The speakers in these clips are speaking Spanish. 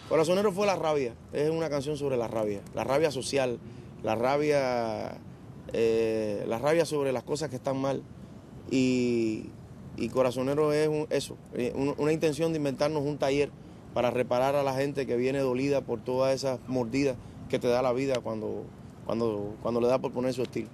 Corazonero fue la rabia, es una canción sobre la rabia social, la rabia sobre las cosas que están mal. Y Corazonero es una intención de inventarnos un taller para reparar a la gente que viene dolida por todas esas mordidas que te da la vida cuando le da por poner su estilo.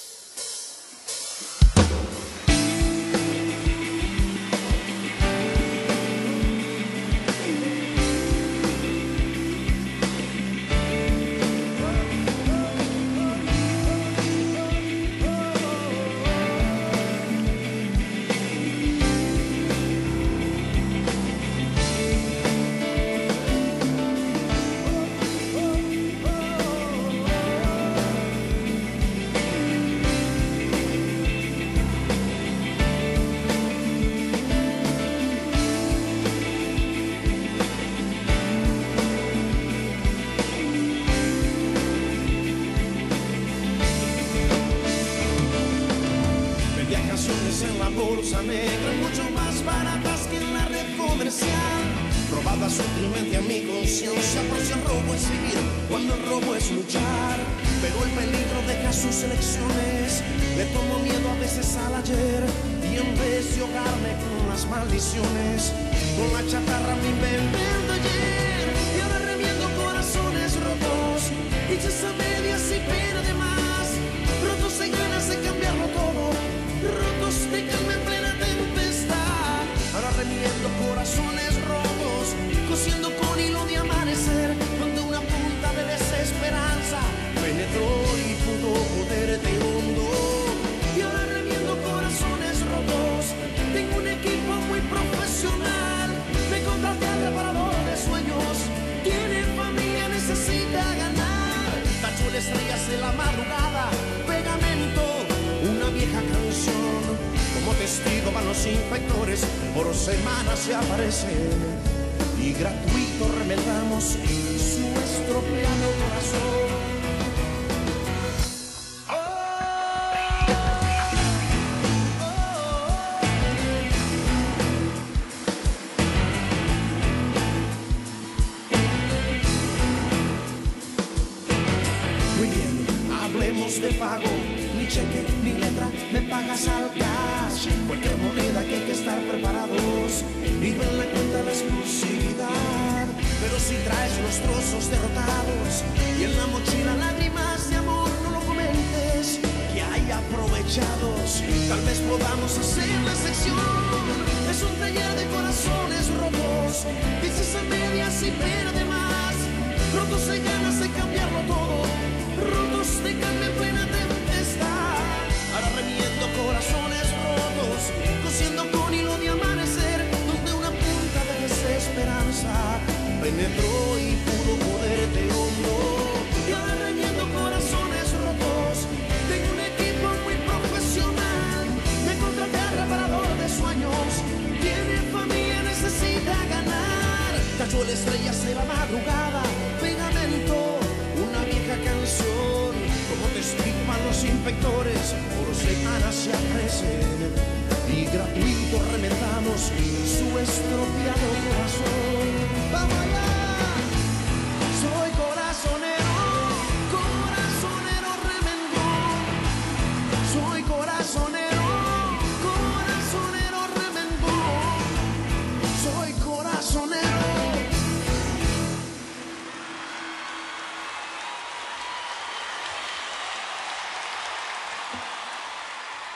En la bolsa negra, mucho más baratas que en la red comercial. Robaba sutilmente a mi conciencia, por si el robo es vivir, cuando el robo es luchar. Pero el peligro deja sus elecciones, le tomo miedo a veces al ayer. Y en vez de ahogarme con las maldiciones, con la chatarra me invento ayer. Y ahora remiendo corazones rotos, hechos a medias y pena de más. Rotos en ganas de cambiarlo todo, rotos de calma en plena tempestad. Ahora remiendo corazones rotos, cosiendo con hilo de amanecer, cuando una punta de desesperanza penetró y pudo joderte hondo. Y ahora remiendo corazones rotos, tengo un equipo muy profesional, me contraté al reparador de sueños, tiene familia, necesita ganar. Tacho de estrellas en la madrugada, pegamento, una vieja canción. Como testigo van los inspectores, por semana se aparecen y gratuito remedamos su estropeado corazón. Muy bien, hablemos de pago. Ni cheque, ni letra, me pagas al cash. Cualquier moneda que hay que estar preparados. Y ven la cuenta la exclusividad. Pero si traes los trozos derrotados y en la mochila lágrimas de amor, no lo comentes, que hay aprovechados. Tal vez podamos hacer la sección. Es un taller de corazones rotos, dices a medias y pena de más. Rotos en ganas de cambiarlo todo, rotos de calma en plena tempestad. Ahora remiendo corazones rotos, cosiendo con hilo de amanecer, donde una punta de desesperanza penetró y pudo joderte hondo. Y ahora remiendo corazones rotos, tengo un equipo muy profesional, me contraté al reparador de sueños, tiene familia, necesita ganar. Tacho de estrellas de la madrugada, pegamento, una vieja canción. Como testigo van los inspectores, por semanas se aparecen y gratuito remedamos su estropeado corazón.